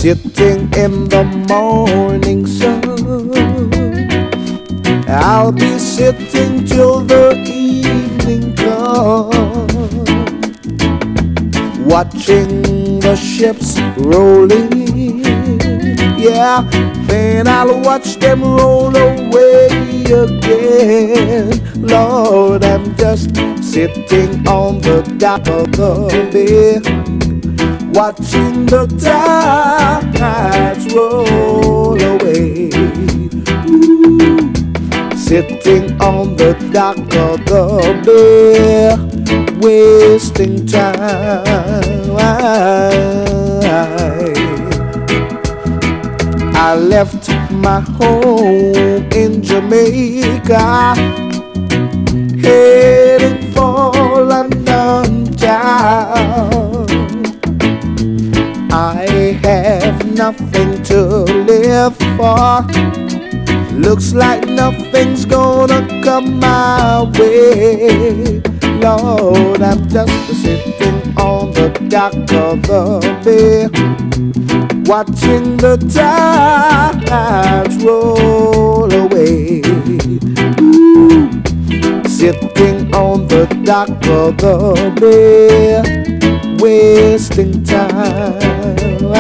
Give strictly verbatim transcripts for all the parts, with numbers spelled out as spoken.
sitting in the morning sun. I'll be sitting till the evening comes, watching the ships rolling. Yeah, then I'll watch them roll away again. Lord, I'm just sitting on the dock of the bay, watching the tides roll away. Ooh. Sitting on the dock of the bay, wasting time. I left my home in Jamaica, heading for London town. I have nothing to live for. Looks like nothing's gonna come my way. Lord, I'm just sitting on the dock of the bay, watching the tides roll away. Ooh. Sitting on the dock of the bay, wasting time.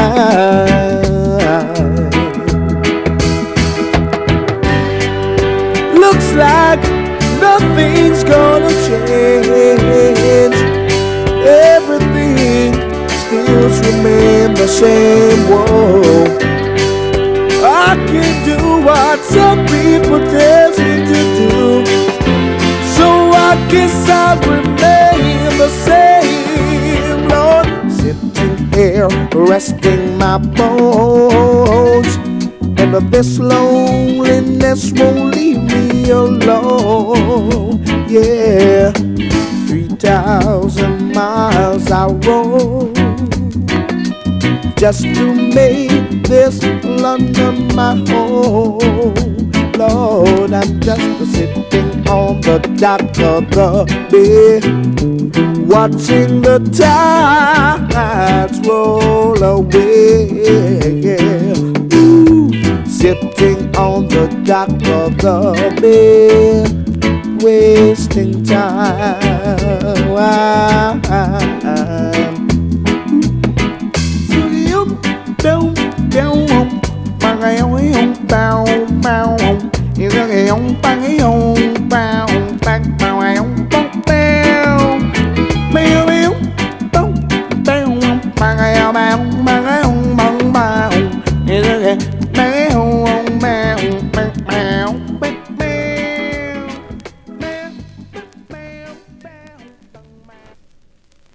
Looks like nothing's gonna change. Everything still remain the same. Whoa, I can do what some people tell me to do, so I guess I'll remain the same. Lord, sitting here resting my bones, and this loneliness won't leave me alone. Yeah, three thousand miles I rode just to make this London my home. Lord, I'm just sitting on the dock of the bay, watching the tides roll away. Ooh. Sitting on the dock of the bay, wasting time. Bang,